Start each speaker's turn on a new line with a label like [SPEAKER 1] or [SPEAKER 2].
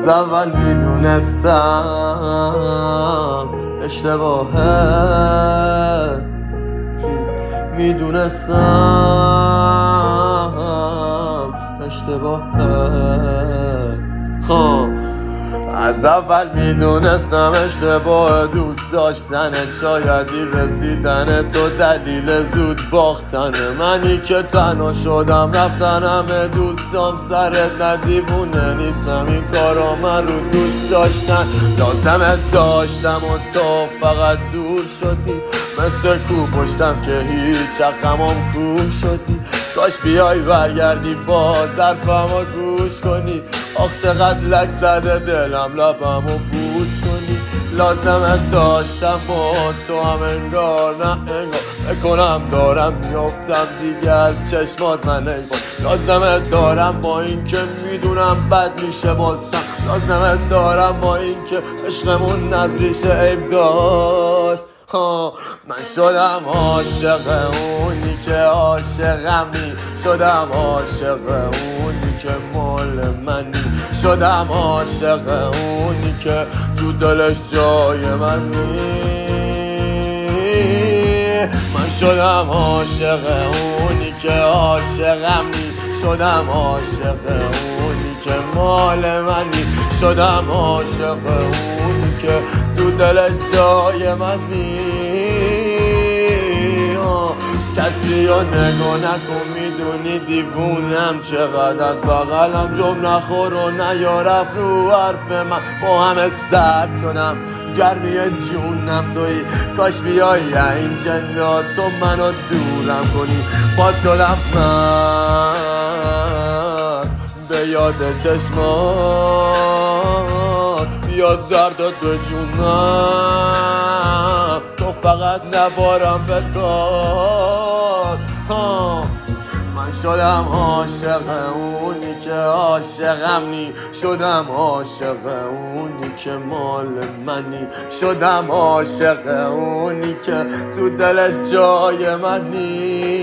[SPEAKER 1] از اول میدونستم اشتباهه، میدونستم اشتباهه. از اول میدونستم اشتباه دوست داشتنت، شایدی رسیدن تو دلیل زود باختن منی که تنها شدم رفتن همه دوستام سرت. نه دیوونه نیستم، این کارا من رو دوست داشتن لازمت داشتم و تو فقط دور شدی، مثل کو پشتم که هیچ غمام کور شدی. کاش بیای برگردی باز حرفمو گوش کنی، آخ چقدر لک زده دلم لبمو بوس کنی. لازمت داشتم با تو هم انگار نه انگار، بکنم دارم میافتم دیگه از چشمات من انگار. لازمت دارم با این که میدونم بد میشه بازم، لازمت دارم با این که عشقمون نزدیشه عیب داشت. من شدم عاشق اونی که عاشقمی، شدم عاشق اونی که مال منی، شدم عاشق اونی که تو دلش جای منی. من شدم عاشق اونی که عاشقمی، شدم عاشق اونی که مال منی، شدم عاشق اونی که تو دلش جای منی. کسی رو نگاه نکن، میدونی دیوونم چقدر از بغلم جم نخور و نیارف رو حرف من. با همه سرد شدم گرمی جونم توی، کاش بیایی این جنات تو منو دورم کنی. باز شدم من به یاد چشمات، بیاد دردت به جونم، تو فقط نبارم به داد. من شدم عاشق اونی که عاشقمی، شدم عاشق اونی که مال منی، شدم عاشق اونی که تو دلش جای منی.